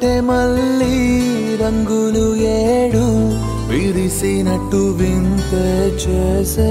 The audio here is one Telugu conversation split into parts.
ఒకటే మళ్ళీ రంగులు ఏడు విరిసినట్టు వింతే చేసే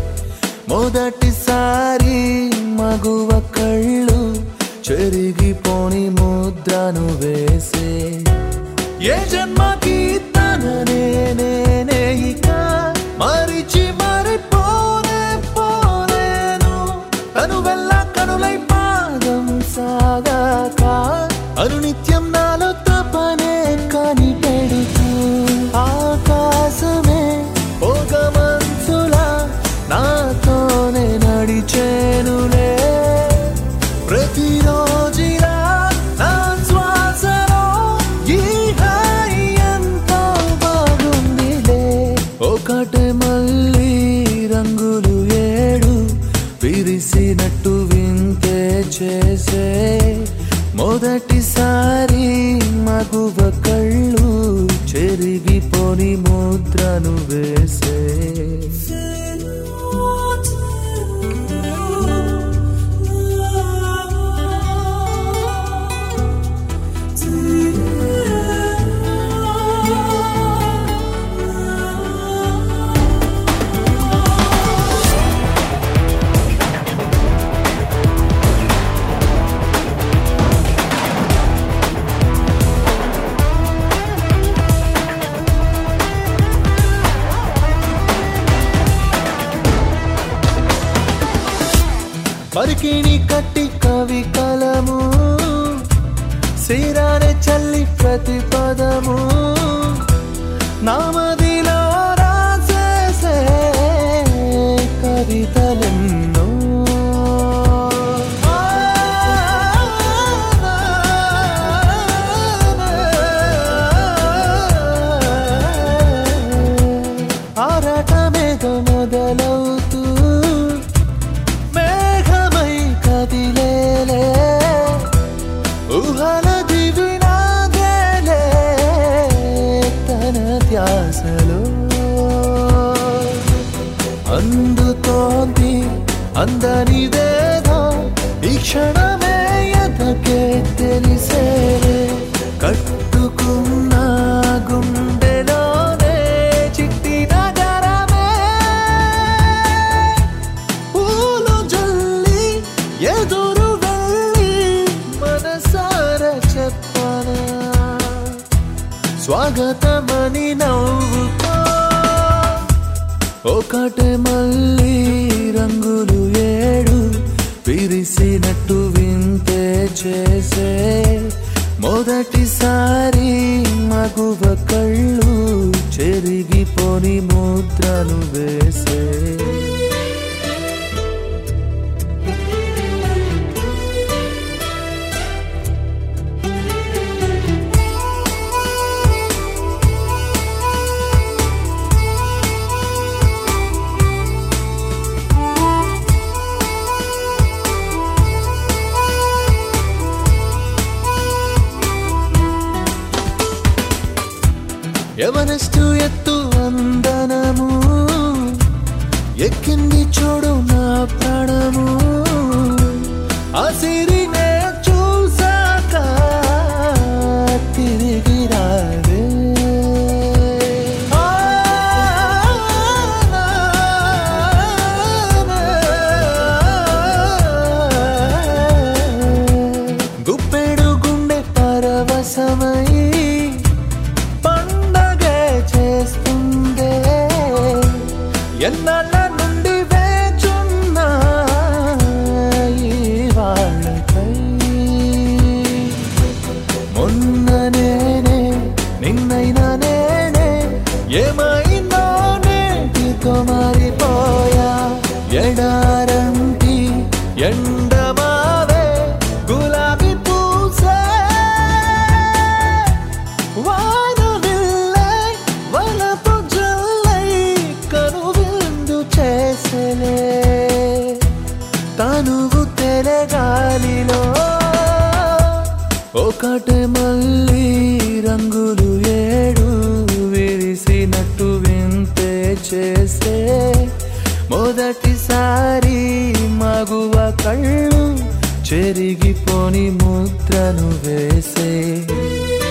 మొదటిసారి మగువ కళ్ళు చెరిగిపోని ముద్రను వేసే ఏ జన్మకి తననే నేనే ఇక మరిచి మరిపోనే పోలేను తను వెళ్ళ కనులై పాదం సాగాక అనునిత్యం నాలో తపనే కాని పెడుతూ ఆకాశమే ఒక మనసులా నాతోనే నడిచేనులే ప్రతిరోజులా నా శ్వాసలో ఈ హాయి ఎంతో బాగుందిలే ఒకటే మళ్ళీ రంగులు ఏడు విరిసినట్టు వింతే చేసే మొదటిసారి మగువ కళ్ళు చెరిగిపోని ముద్రను వేసే పరికిణి కట్టి కవి కలము సిరానే చల్లి ప్రతి పదము నామదిలో రాసేసే కవితలెన్నో ఆరాటమేదో మొదలవుతూ ఊహల దివినాదేలే తన ధ్యాసలో అందుతోంది అందనిదేదో ఈ క్షణమే ఎదకే తెలిసేరే కట్టుకున్న గుండెలోనే చిట్టి నగరమే పూలు జల్లి ఎదురు చెప్పనా స్వాగతమని నవ్వుకో ఒకటే మళ్ళీ రంగులు ఏడు విరిసినట్టు వింతే చేసే మొదటిసారి మగువ కళ్ళు చెరిగిపోని ముద్రను వేసే ఎవరెస్టు ఎత్తు వందనము ఎక్కింది చూడు నా ప్రాణము ఆ సిరినే చూసాక తిరిగి రావే గుప్పెడు గుండె పరవశమై ఎన్నాళ్ళ నుండి వేచున్నా వాళ్ళకై మొన్న నేనే నిన్నైనా నేనే ఏమైందో నేటితో మారిపోయా ఎడారంటి ఎండమావే గులాబీ పూసే తనువు తెలగాలిలో ఒకటే మళ్ళీ రంగులు ఏడు విరిసినట్టు వింతే చేసే మొదటిసారి మగువ కళ్ళు చెరిగిపోని ముద్రను వేసే